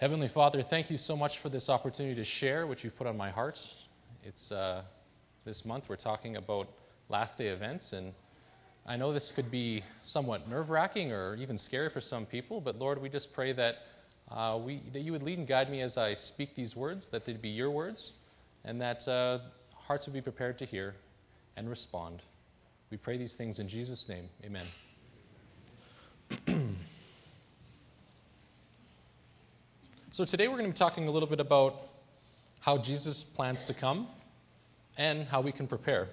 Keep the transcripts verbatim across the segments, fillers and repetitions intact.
Heavenly Father, thank you so much for this opportunity to share what you've put on my heart. It's uh, this month we're talking about last day events, and I know this could be somewhat nerve-wracking or even scary for some people, but Lord, we just pray that uh, we that you would lead and guide me as I speak these words, that they'd be your words, and that uh, hearts would be prepared to hear and respond. We pray these things in Jesus' name. Amen. So today we're going to be talking a little bit about how Jesus plans to come and how we can prepare.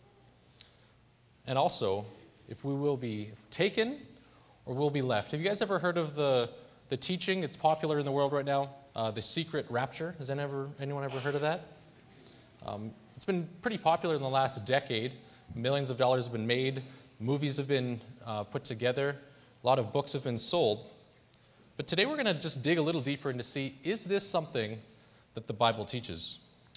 And also, if we will be taken or will be left. Have you guys ever heard of the, the teaching? It's popular in the world right now, uh, the secret rapture. Has anyone ever, anyone ever heard of that? Um, it's been pretty popular in the last decade. Millions of dollars have been made. Movies have been uh, put together. A lot of books have been sold. But today we're going to just dig a little deeper and to see, is this something that the Bible teaches?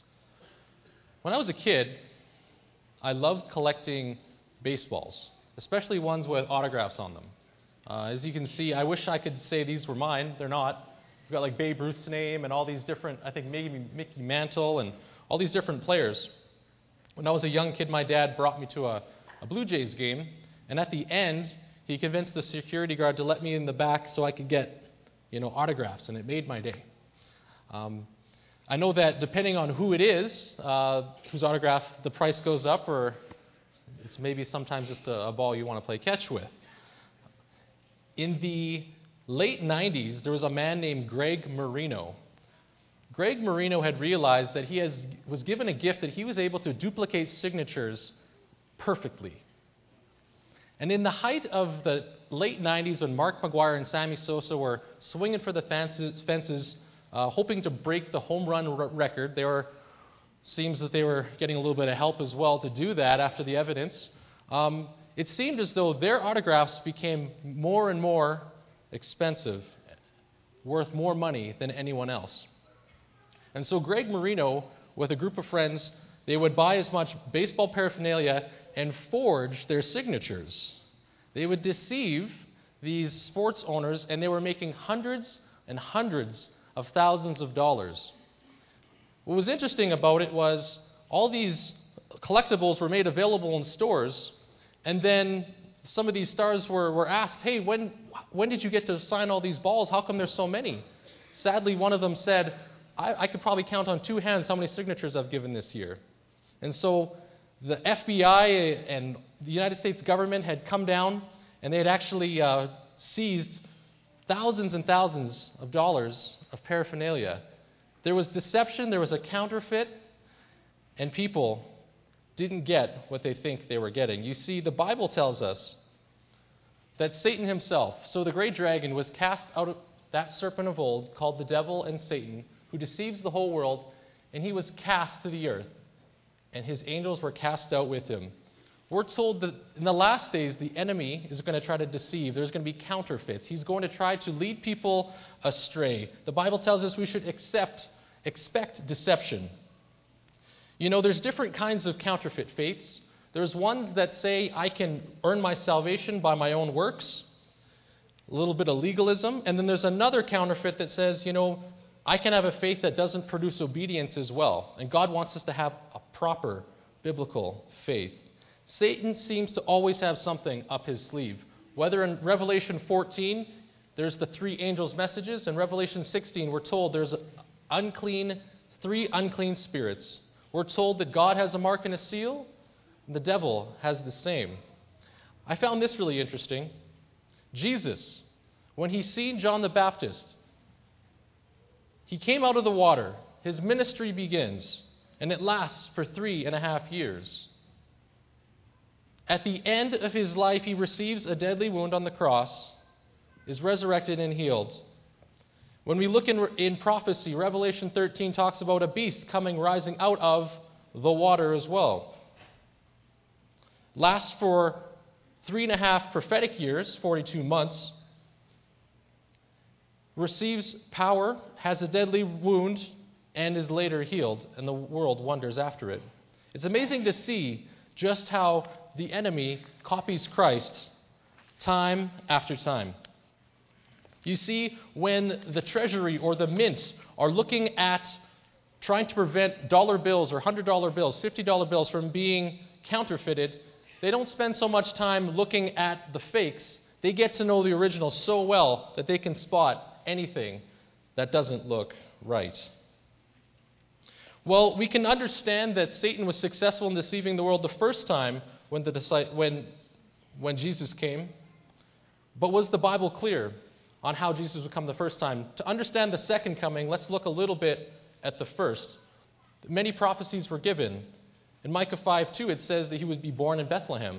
When I was a kid, I loved collecting baseballs, especially ones with autographs on them. Uh, as you can see, I wish I could say these were mine. They're not. We've got like Babe Ruth's name and all these different, I think maybe Mickey Mantle and all these different players. When I was a young kid, my dad brought me to a, a Blue Jays game, and at the end, he convinced the security guard to let me in the back so I could get you know, autographs, and it made my day. Um, I know that depending on who it is, uh, whose autograph, the price goes up, or it's maybe sometimes just a, a ball you want to play catch with. In the late nineties, there was a man named Greg Marino. Greg Marino had realized that he has, was given a gift that he was able to duplicate signatures perfectly. And in the height of the late nineties, when Mark McGwire and Sammy Sosa were swinging for the fences, fences uh, hoping to break the home run r- record, they were seems that they were getting a little bit of help as well to do that after the evidence. Um, it seemed as though their autographs became more and more expensive, worth more money than anyone else. And so Greg Marino, with a group of friends, they would buy as much baseball paraphernalia and forge their signatures. They would deceive these sports owners, and they were making hundreds and hundreds of thousands of dollars. What was interesting about it was all these collectibles were made available in stores, and then some of these stars were, were asked, hey, when, when did you get to sign all these balls? How come there's so many? Sadly, one of them said, I, I could probably count on two hands how many signatures I've given this year. And so the F B I and the United States government had come down, and they had actually uh, seized thousands and thousands of dollars of paraphernalia. There was deception, there was a counterfeit, and people didn't get what they think they were getting. You see, the Bible tells us that Satan himself, so the great dragon, was cast out of that serpent of old called the devil and Satan, who deceives the whole world, and he was cast to the earth. And his angels were cast out with him. We're told that in the last days, the enemy is going to try to deceive. There's going to be counterfeits. He's going to try to lead people astray. The Bible tells us we should accept, expect deception. You know, there's different kinds of counterfeit faiths. There's ones that say, I can earn my salvation by my own works, a little bit of legalism. And then there's another counterfeit that says, you know, I can have a faith that doesn't produce obedience as well. And God wants us to have a proper biblical faith. Satan seems to always have something up his sleeve. Whether in Revelation fourteen, there's the three angels' messages. In Revelation sixteen, we're told there's unclean, three unclean spirits. We're told that God has a mark and a seal, and the devil has the same. I found this really interesting. Jesus, when he seen John the Baptist, he came out of the water. His ministry begins, and it lasts for three and a half years. At the end of his life, he receives a deadly wound on the cross, is resurrected and healed. When we look in, in prophecy, Revelation thirteen talks about a beast coming, rising out of the water as well. Lasts for three and a half prophetic years, forty-two months. Receives power, has a deadly wound, and is later healed, and the world wonders after it. It's amazing to see just how the enemy copies Christ time after time. You see, when the treasury or the mint are looking at trying to prevent dollar bills or one hundred dollar bills, fifty dollar bills from being counterfeited, they don't spend so much time looking at the fakes. They get to know the original so well that they can spot anything that doesn't look right. Well, we can understand that Satan was successful in deceiving the world the first time when, the, when, when Jesus came. But was the Bible clear on how Jesus would come the first time? To understand the second coming, let's look a little bit at the first. Many prophecies were given. In Micah five two, it says that he would be born in Bethlehem.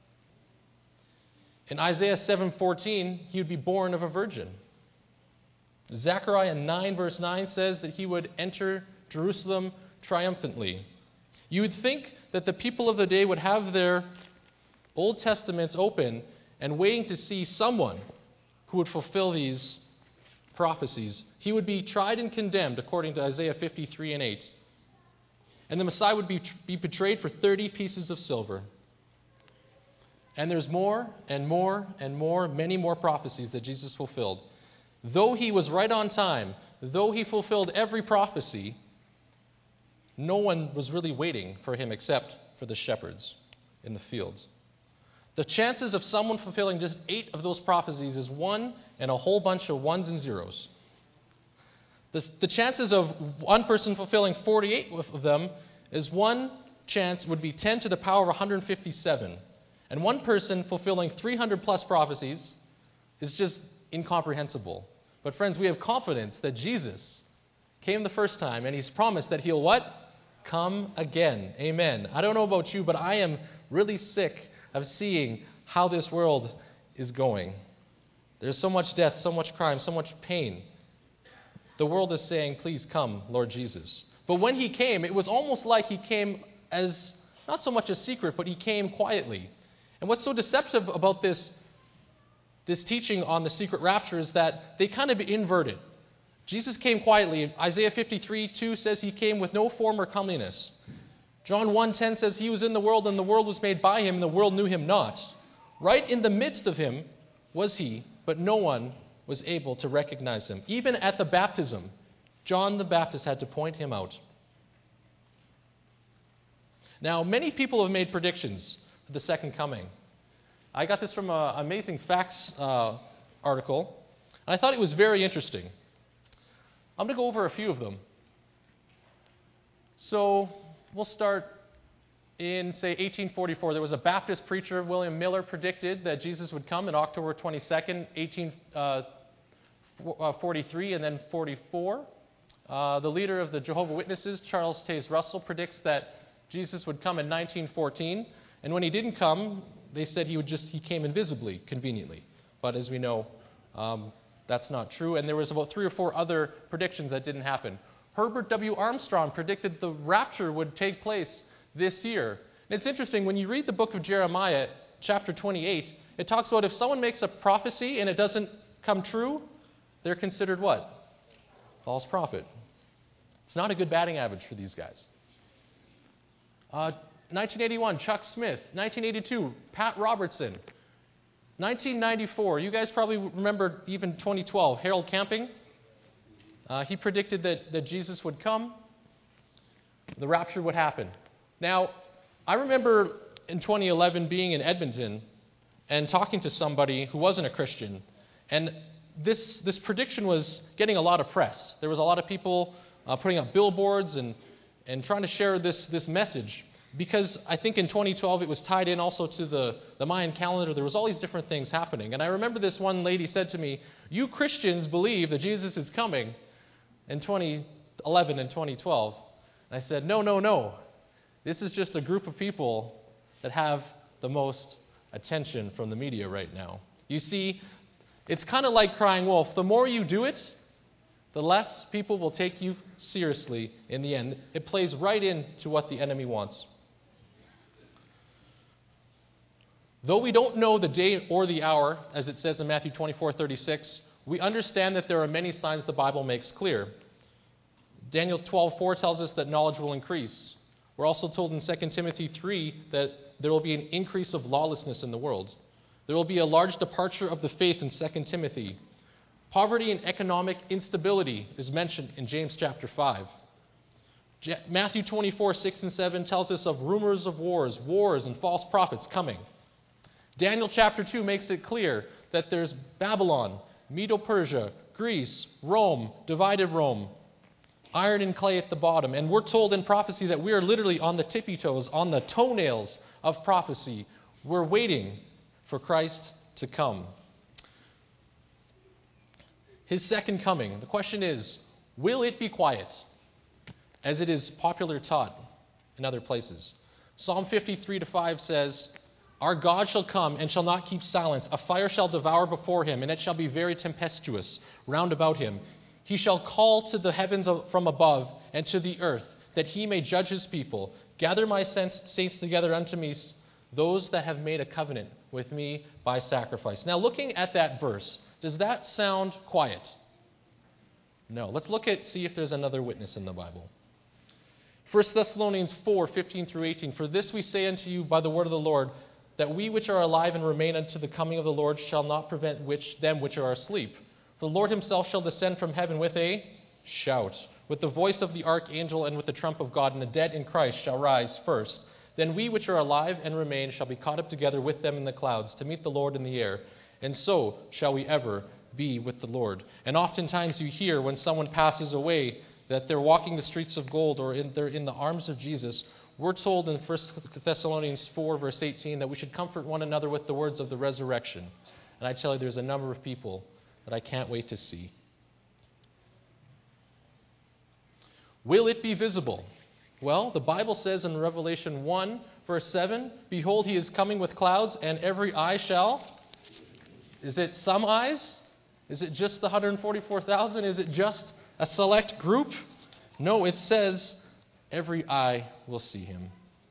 In Isaiah seven fourteen, he would be born of a virgin. Zechariah nine verse nine says that he would enter Jerusalem triumphantly. You would think that the people of the day would have their Old Testaments open and waiting to see someone who would fulfill these prophecies. He would be tried and condemned according to Isaiah fifty-three and eight. And the Messiah would be, be betrayed for thirty pieces of silver. And there's more and more and more, many more prophecies that Jesus fulfilled. Though he was right on time, though he fulfilled every prophecy, no one was really waiting for him except for the shepherds in the fields. The chances of someone fulfilling just eight of those prophecies is one and a whole bunch of ones and zeros. The, the chances of one person fulfilling forty-eight of them is one chance would be ten to the power of one hundred fifty-seven. And one person fulfilling three hundred plus prophecies is just incomprehensible. But friends, we have confidence that Jesus came the first time, and he's promised that he'll what? Come again. Amen. I don't know about you, but I am really sick of seeing how this world is going. There's so much death, so much crime, so much pain. The world is saying, please come, Lord Jesus. But when he came, it was almost like he came as, not so much a secret, but he came quietly. And what's so deceptive about this, this teaching on the secret rapture is that they kind of inverted. Jesus came quietly. Isaiah fifty-three two says he came with no form or comeliness. John one ten says he was in the world and the world was made by him and the world knew him not. Right in the midst of him was he, but no one was able to recognize him. Even at the baptism, John the Baptist had to point him out. Now, many people have made predictions for the second coming. I got this from an Amazing Facts uh, article, and I thought it was very interesting. I'm going to go over a few of them. So, we'll start in, say, eighteen forty-four. There was a Baptist preacher, William Miller, predicted that Jesus would come on October twenty-second, eighteen forty-three, and then forty-four. Uh, the leader of the Jehovah's Witnesses, Charles Taze Russell, predicts that Jesus would come in nineteen fourteen, and when he didn't come, they said he would just he came invisibly, conveniently. But as we know, um, that's not true, and there was about three or four other predictions that didn't happen. Herbert W. Armstrong predicted the rapture would take place this year. And it's interesting, when you read the book of Jeremiah, chapter twenty-eight, it talks about if someone makes a prophecy and it doesn't come true, they're considered what? False prophet. It's not a good batting average for these guys. Uh, nineteen eighty-one, Chuck Smith. nineteen eighty-two, Pat Robertson. nineteen ninety-four, you guys probably remember even twenty twelve, Harold Camping. Uh, he predicted that, that Jesus would come, the rapture would happen. Now, I remember in twenty eleven being in Edmonton and talking to somebody who wasn't a Christian, and this, this prediction was getting a lot of press. There was a lot of people uh, putting up billboards and, and trying to share this, this message, because I think in twenty twelve it was tied in also to the, the Mayan calendar. There was all these different things happening. And I remember this one lady said to me, "You Christians believe that Jesus is coming in twenty eleven and twenty twelve. And I said, no, no, no. This is just a group of people that have the most attention from the media right now. You see, it's kind of like crying wolf. The more you do it, the less people will take you seriously in the end. It plays right into what the enemy wants. Though we don't know the day or the hour, as it says in Matthew twenty-four thirty-six, we understand that there are many signs the Bible makes clear. Daniel twelve four tells us that knowledge will increase. We're also told in Second Timothy three that there will be an increase of lawlessness in the world. There will be a large departure of the faith in Second Timothy. Poverty and economic instability is mentioned in James chapter five. Je- Matthew twenty-four, six and seven tells us of rumors of wars, wars and false prophets coming. Daniel chapter two makes it clear that there's Babylon, Medo-Persia, Greece, Rome, divided Rome, iron and clay at the bottom. And we're told in prophecy that we are literally on the tippy toes, on the toenails of prophecy. We're waiting for Christ to come. His second coming. The question is, will it be quiet, as it is popular taught in other places? Psalm fifty-three to five says, "Our God shall come and shall not keep silence. A fire shall devour before him, and it shall be very tempestuous round about him. He shall call to the heavens from above and to the earth, that he may judge his people. Gather my saints together unto me, those that have made a covenant with me by sacrifice." Now, looking at that verse, does that sound quiet? No. Let's look at, see if there's another witness in the Bible. First Thessalonians four, fifteen through eighteen. "For this we say unto you by the word of the Lord, that we which are alive and remain unto the coming of the Lord shall not prevent which them which are asleep. For the Lord himself shall descend from heaven with a shout, with the voice of the archangel, and with the trump of God, and the dead in Christ shall rise first. Then we which are alive and remain shall be caught up together with them in the clouds to meet the Lord in the air. And so shall we ever be with the Lord." And oftentimes you hear when someone passes away that they're walking the streets of gold, or in, they're in the arms of Jesus. We're told in First Thessalonians four, verse eighteen, that we should comfort one another with the words of the resurrection. And I tell you, there's a number of people that I can't wait to see. Will it be visible? Well, the Bible says in Revelation one, verse seven, "Behold, he is coming with clouds, and every eye shall..." Is it some eyes? Is it just the one hundred forty-four thousand? Is it just a select group? No, it says every eye will see him.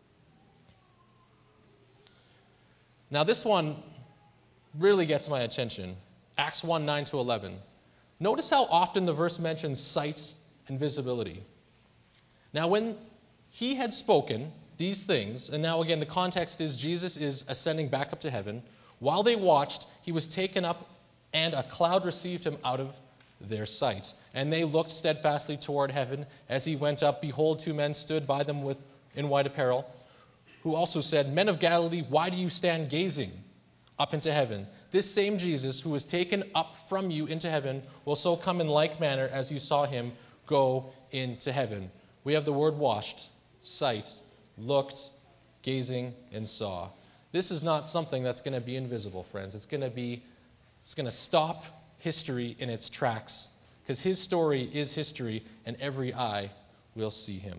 Now this one really gets my attention. Acts one, nine to eleven. Notice how often the verse mentions sight and visibility. Now when he had spoken these things, and now again the context is Jesus is ascending back up to heaven. While they watched, he was taken up, and a cloud received him out of their sight. And they looked steadfastly toward heaven as he went up. Behold, two men stood by them with in white apparel, who also said, "Men of Galilee, why do you stand gazing up into heaven? This same Jesus who was taken up from you into heaven will so come in like manner as you saw him go into heaven." We have the word washed, sight, looked, gazing, and saw. This is not something that's going to be invisible, friends. It's going to be, it's going to stop history in its tracks, because his story is history, and every eye will see him.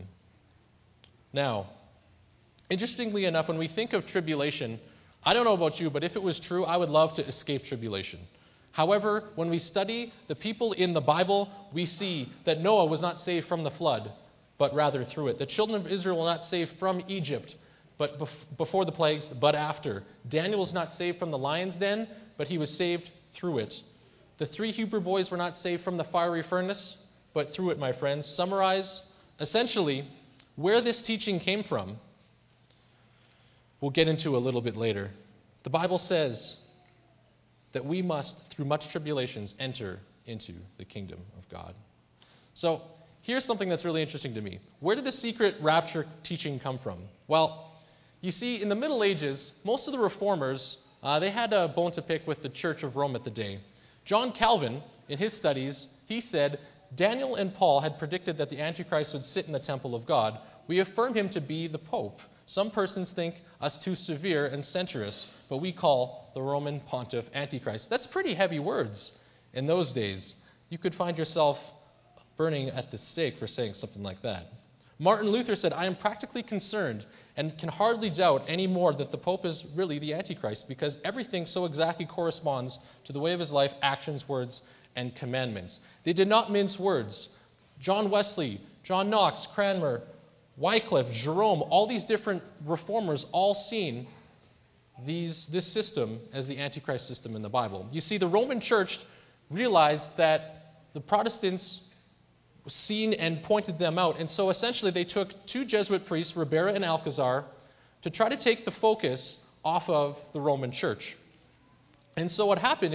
Now, interestingly enough, when we think of tribulation, I don't know about you, but if it was true, I would love to escape tribulation. However, when we study the people in the Bible, we see that Noah was not saved from the flood, but rather through it. The children of Israel were not saved from Egypt, but bef- before the plagues, but after. Daniel was not saved from the lion's den, but he was saved through it. The three Hebrew boys were not saved from the fiery furnace, but through it, my friends. Summarize, essentially, where this teaching came from, we'll get into a little bit later. The Bible says that we must, through much tribulations, enter into the kingdom of God. So, here's something that's really interesting to me. Where did the secret rapture teaching come from? Well, you see, in the Middle Ages, most of the reformers, uh, they had a bone to pick with the Church of Rome at the day. John Calvin, in his studies, he said, Daniel and Paul had predicted that the Antichrist would sit in the temple of God. We affirm him to be the Pope. Some persons think us too severe and censorious, but we call the Roman Pontiff Antichrist. That's pretty heavy words in those days. You could find yourself burning at the stake for saying something like that. Martin Luther said, "I am practically concerned and can hardly doubt any more that the Pope is really the Antichrist, because everything so exactly corresponds to the way of his life, actions, words, and commandments." They did not mince words. John Wesley, John Knox, Cranmer, Wycliffe, Jerome, all these different reformers all seen these, this system as the Antichrist system in the Bible. You see, the Roman Church realized that the Protestants seen and pointed them out. And so essentially they took two Jesuit priests, Ribera and Alcazar, to try to take the focus off of the Roman Church. And so what happened is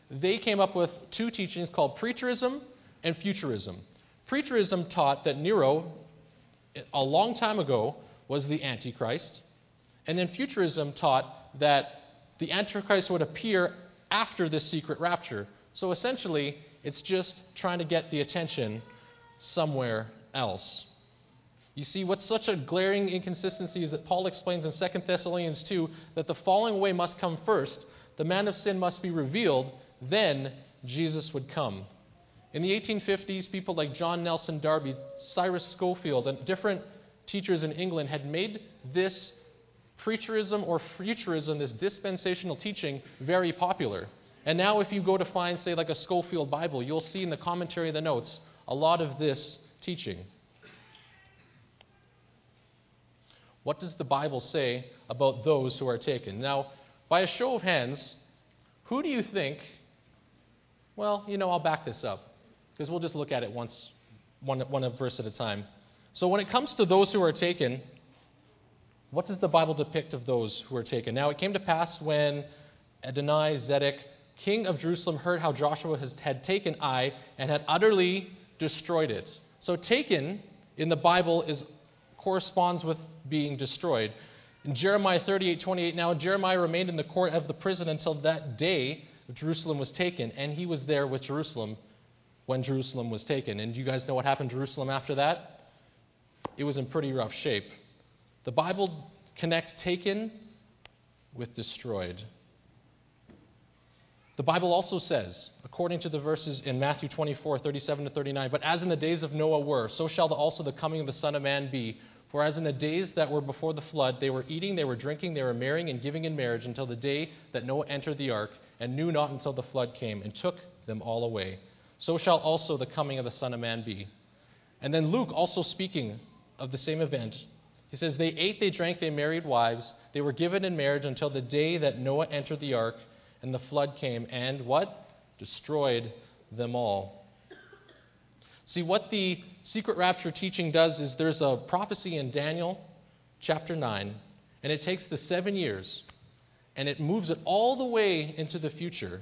they came up with two teachings called preterism and futurism. Preterism taught that Nero, a long time ago, was the Antichrist, and then futurism taught that the Antichrist would appear after this secret rapture. So essentially, it's just trying to get the attention somewhere else. You see, what's such a glaring inconsistency is that Paul explains in Second Thessalonians two that the falling away must come first, the man of sin must be revealed, then Jesus would come. In the eighteen fifties, people like John Nelson Darby, Cyrus Schofield, and different teachers in England had made this preterism or futurism, this dispensational teaching, very popular. And now if you go to find, say, like a Schofield Bible, you'll see in the commentary of the notes a lot of this teaching. What does the Bible say about those who are taken? Now, by a show of hands, who do you think, well, you know, I'll back this up, because we'll just look at it once, one, one verse at a time. So when it comes to those who are taken, what does the Bible depict of those who are taken? Now, it came to pass when Adoni-Zedek, king of Jerusalem, heard how Joshua has, had taken Ai and had utterly destroyed it. So taken in the Bible is corresponds with being destroyed. In Jeremiah thirty-eight twenty-eight, now Jeremiah remained in the court of the prison until that day Jerusalem was taken, and he was there with Jerusalem when Jerusalem was taken. And you guys know what happened to Jerusalem after that? It was in pretty rough shape. The Bible connects taken with destroyed. The Bible also says, according to the verses in Matthew twenty-four, thirty-seven to thirty-nine, but as in the days of Noah were, so shall also the coming of the Son of Man be. For as in the days that were before the flood, they were eating, they were drinking, they were marrying and giving in marriage until the day that Noah entered the ark, and knew not until the flood came and took them all away. So shall also the coming of the Son of Man be. And then Luke, also speaking of the same event, he says, they ate, they drank, they married wives, they were given in marriage until the day that Noah entered the ark, and the flood came, and what? Destroyed them all. See, what the secret rapture teaching does is there's a prophecy in Daniel chapter nine, and it takes the seven years, and it moves it all the way into the future,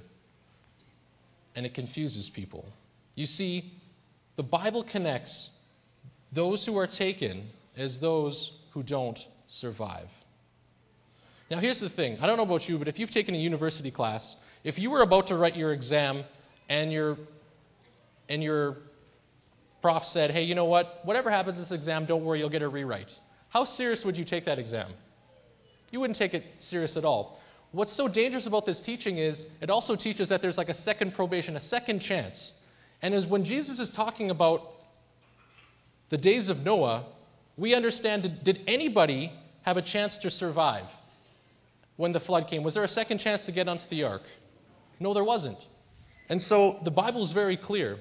and it confuses people. You see, the Bible connects those who are taken as those who don't survive. Now, here's the thing. I don't know about you, but if you've taken a university class, if you were about to write your exam and your and your prof said, hey, you know what? Whatever happens this exam, don't worry, you'll get a rewrite. How serious would you take that exam? You wouldn't take it serious at all. What's so dangerous about this teaching is it also teaches that there's like a second probation, a second chance. And as when Jesus is talking about the days of Noah, we understand, did, did anybody have a chance to survive when the flood came? Was there a second chance to get onto the ark? No, there wasn't. And so the Bible is very clear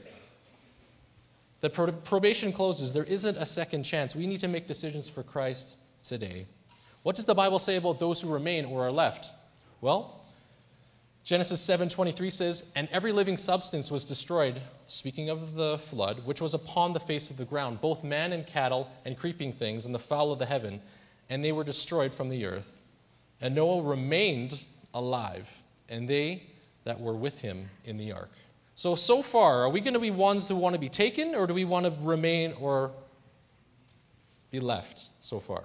that probation closes. There isn't a second chance. We need to make decisions for Christ today. What does the Bible say about those who remain or are left? Well, Genesis seven twenty-three says, and every living substance was destroyed, speaking of the flood, which was upon the face of the ground, both man and cattle and creeping things and the fowl of the heaven, and they were destroyed from the earth. And Noah remained alive, and they that were with him in the ark. So, so far, are we going to be ones who want to be taken, or do we want to remain or be left so far?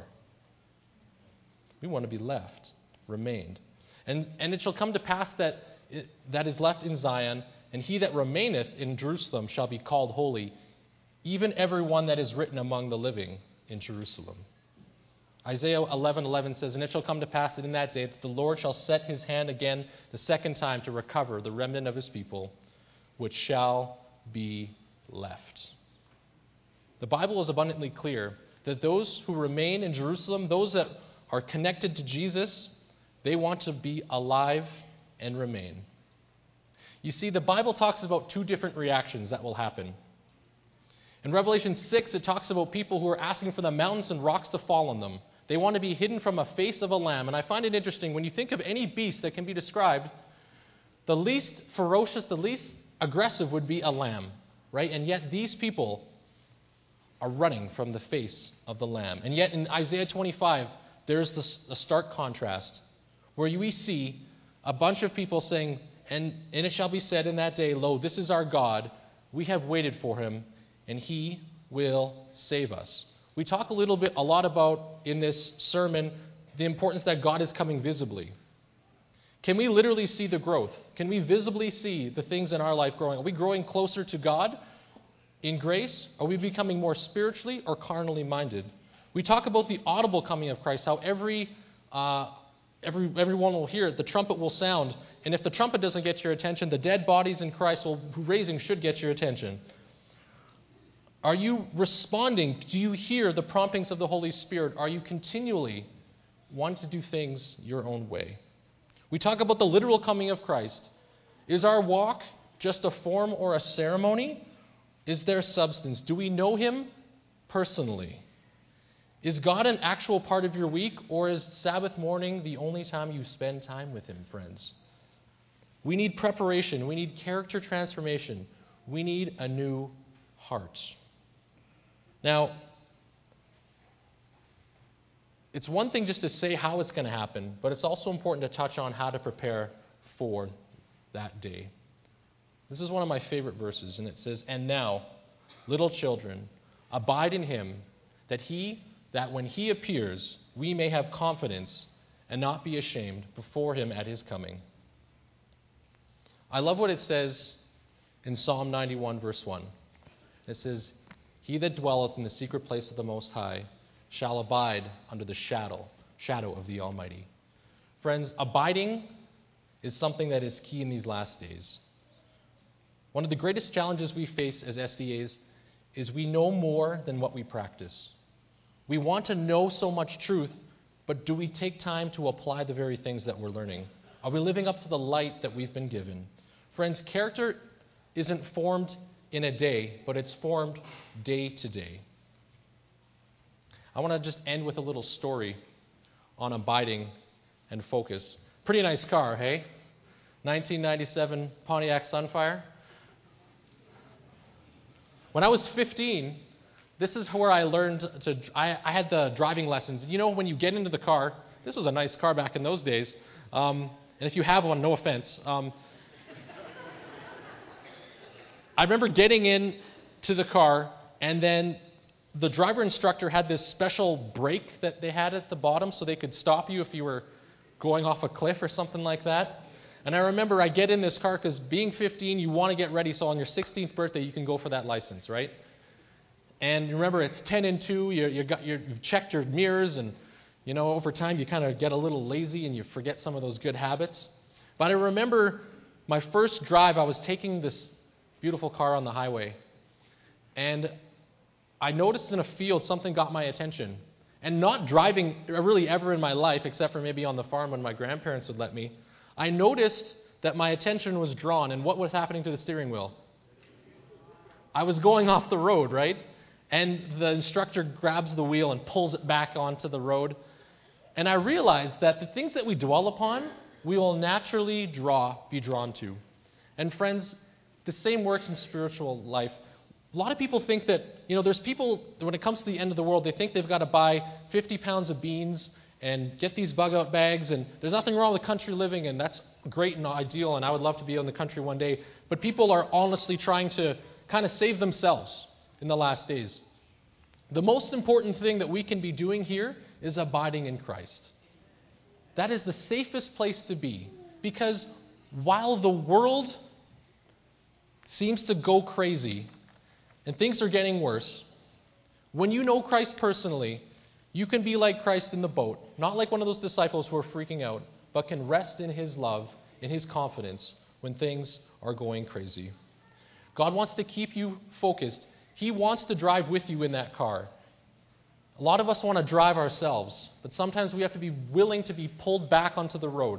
We want to be left, remained. And, and it shall come to pass that it, that is left in Zion, and he that remaineth in Jerusalem shall be called holy, even every one that is written among the living in Jerusalem. Isaiah eleven eleven says, and it shall come to pass that in that day that the Lord shall set his hand again the second time to recover the remnant of his people, which shall be left. The Bible is abundantly clear that those who remain in Jerusalem, those that are connected to Jesus, they want to be alive and remain. You see, the Bible talks about two different reactions that will happen. In Revelation six, it talks about people who are asking for the mountains and rocks to fall on them. They want to be hidden from a face of a lamb. And I find it interesting, when you think of any beast that can be described, the least ferocious, the least aggressive would be a lamb, right? And yet these people are running from the face of the lamb. And yet in Isaiah twenty-five, there's this, a stark contrast where we see a bunch of people saying, And, and it shall be said in that day, Lo, this is our God. We have waited for him, and he will save us. We talk a little bit, a lot about in this sermon, the importance that God is coming visibly. Can we literally see the growth? Can we visibly see the things in our life growing? Are we growing closer to God in grace? Are we becoming more spiritually or carnally minded? We talk about the audible coming of Christ, how every, uh, every everyone will hear it, the trumpet will sound, and if the trumpet doesn't get your attention, the dead bodies in Christ will, raising should get your attention. Are you responding? Do you hear the promptings of the Holy Spirit? Are you continually wanting to do things your own way? We talk about the literal coming of Christ. Is our walk just a form or a ceremony? Is there substance? Do we know him personally? Is God an actual part of your week, or is Sabbath morning the only time you spend time with him, friends? We need preparation. We need character transformation. We need a new heart. Now, it's one thing just to say how it's going to happen, but it's also important to touch on how to prepare for that day. This is one of my favorite verses, and it says, And now, little children, abide in him, that he, that when he appears, we may have confidence and not be ashamed before him at his coming. I love what it says in Psalm ninety-one, verse one. It says, He that dwelleth in the secret place of the Most High shall abide under the shadow, shadow of the Almighty. Friends, abiding is something that is key in these last days. One of the greatest challenges we face as S D As is we know more than what we practice. We want to know so much truth, but do we take time to apply the very things that we're learning? Are we living up to the light that we've been given? Friends, character isn't formed in a day, but it's formed day to day. I want to just end with a little story on abiding and focus. Pretty nice car, hey? nineteen ninety-seven Pontiac Sunfire. When I was fifteen, this is where I learned to, I, I had the driving lessons. You know, when you get into the car, this was a nice car back in those days, um, and if you have one, no offense. Um, I remember getting in to the car, and then the driver instructor had this special brake that they had at the bottom so they could stop you if you were going off a cliff or something like that. And I remember I get in this car because being fifteen, you want to get ready so on your sixteenth birthday you can go for that license, right? And remember, it's ten and two, you, you got, you're, you've checked your mirrors, and you know, over time you kind of get a little lazy and you forget some of those good habits. But I remember my first drive, I was taking this beautiful car on the highway, and I noticed in a field something got my attention. And not driving really ever in my life, except for maybe on the farm when my grandparents would let me, I noticed that my attention was drawn, and what was happening to the steering wheel? I was going off the road, right? And the instructor grabs the wheel and pulls it back onto the road. And I realized that the things that we dwell upon, we will naturally draw, be drawn to. And friends, the same works in spiritual life. A lot of people think that, you know, there's people, when it comes to the end of the world, they think they've got to buy fifty pounds of beans and get these bug-out bags, and there's nothing wrong with country living, and that's great and ideal, and I would love to be in the country one day. But people are honestly trying to kind of save themselves in the last days. The most important thing that we can be doing here is abiding in Christ. That is the safest place to be, because while the world seems to go crazy and things are getting worse, when you know Christ personally, you can be like Christ in the boat, not like one of those disciples who are freaking out, but can rest in his love, in his confidence when things are going crazy. God wants to keep you focused. He wants to drive with you in that car. A lot of us want to drive ourselves, but sometimes we have to be willing to be pulled back onto the road.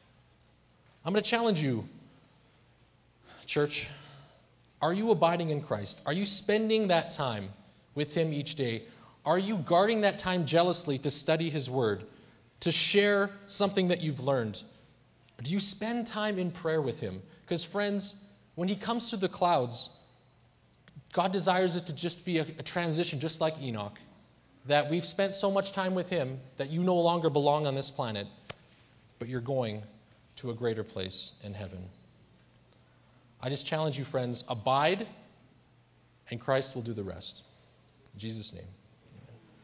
I'm going to challenge you, church. Are you abiding in Christ? Are you spending that time with him each day? Are you guarding that time jealously to study his word, to share something that you've learned? Do you spend time in prayer with him? Because friends, when he comes through the clouds, God desires it to just be a, a transition, just like Enoch, that we've spent so much time with him that you no longer belong on this planet, but you're going to a greater place in heaven. I just challenge you, friends, abide, and Christ will do the rest. In Jesus' name.